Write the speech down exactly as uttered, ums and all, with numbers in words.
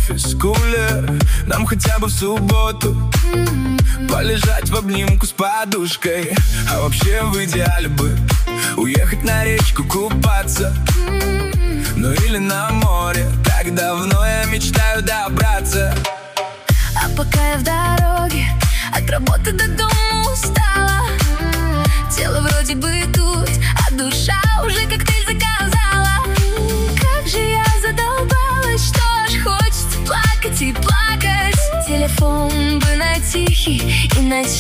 физкуле. Нам хотя бы в субботу полежать в обнимку с подушкой. А вообще в идеале бы уехать на речку купаться, ну или на море, так давно я мечтаю добраться. А пока я в дороге, от работы до дома устала. Тело вроде бы тут, а душа уже коктейль заказала. Как же я задолбалась, что ж хочется плакать и плакать. Телефон бы на тихий и на